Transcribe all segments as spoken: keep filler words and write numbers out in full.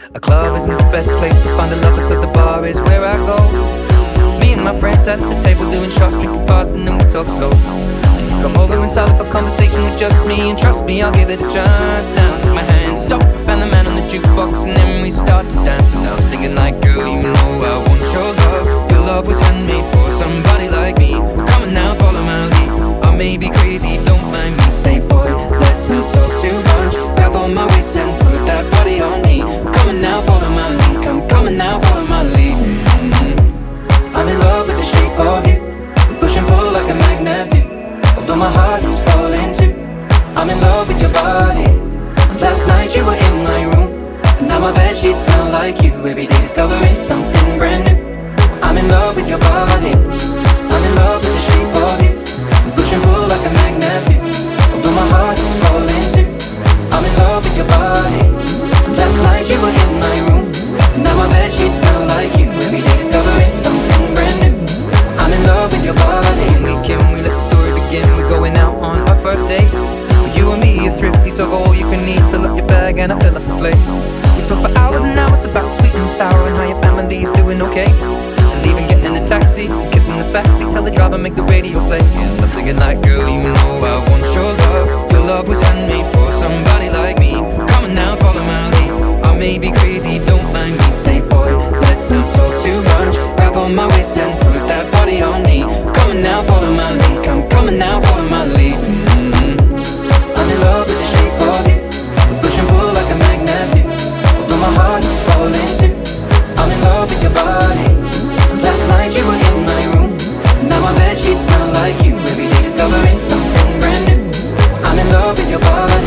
A club isn't the best place to find the lovers, so the bar is where I go. Me and my friends sat at the table doing shots, drinking fast, and then we talk slow. Come over and start up a conversation with just me, and trust me, I'll give it a chance. Now take my hand, stop, and the man on the jukebox, and then we start to dance. And I'm singing like, girl, you know I want your love. Your love was handmade for somebody like me. Come on now, follow my lead. I may be crazy, don't mind me. Say, boy, let's not talk too much. Grab on my waist and put that body on me. Come on now, follow my lead. Come, coming now, follow my lead. mm-hmm. I'm in love with the shape of you. We push and pull like a magnet do. Although my heart is falling too, I'm in love with your body. Last night you were in my room, and now my bedsheets smell like you. Every day discovering something brand new. I'm in love with your body. I'm in love with the shape of you. We push and pull like a magnet do. Although my heart is falling too, I'm in love with your body. Last night you were in my room, and now my bedsheets smell like you. Every day discovering something brand new. I'm in love with your body. We can, we let the story begin. We're going out on our first date. You and me are thrifty, so go all you can eat. Fill up your bag and I fill up the plate. We talk for hours and hours about sweet and sour and how your family's doing okay. And even getting in a taxi, kissing the backseat, tell the driver make the radio play. And I'm singing like, girl, you know I want your love. Your love was handmade for somebody like me. Come on now, follow my lead. I may be crazy, don't mind me. Say, boy, let's not talk too much. Grab on my waist and put that body on me. Come on now, follow my lead. Come, coming now, follow my lead. mm-hmm. I'm in love with the shape of you. We push and pull like a magnet do. Although my heart is falling too, I'm in love with your body. Last night you were in my room, now my bedsheets smell like you. Every day discovering something brand new. I'm in love with your body.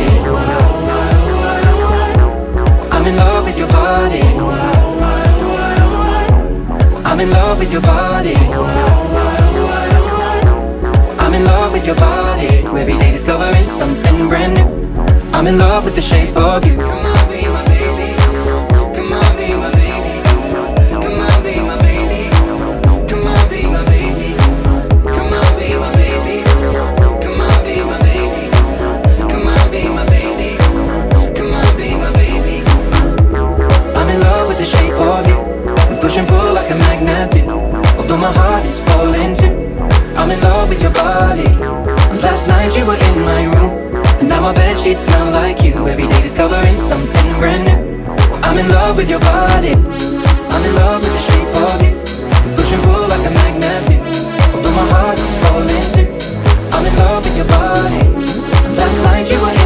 I'm in love with your body. I'm in love with your body. I'm in love with your body. Every day discovering something brand new. I'm in love with the shape of you. Come on, be my baby. Come on, come on, be my baby. Come on, come on, be my baby. Come on, come on, be my baby. Come on, be my baby. Come on, be my baby. Come on, be my baby. Come on, be my baby. I'm in love with the shape of you. We push and pull like a magnet do. Although my heart is falling too, I'm in love with your body. Last night you were in my room, and now my bedsheets smell like you. Every day discovering something brand new. I'm in love with your body. I'm in love with the shape of you. Push and pull like a magnet do. Although my heart is falling too, I'm in love with your body. Last night you were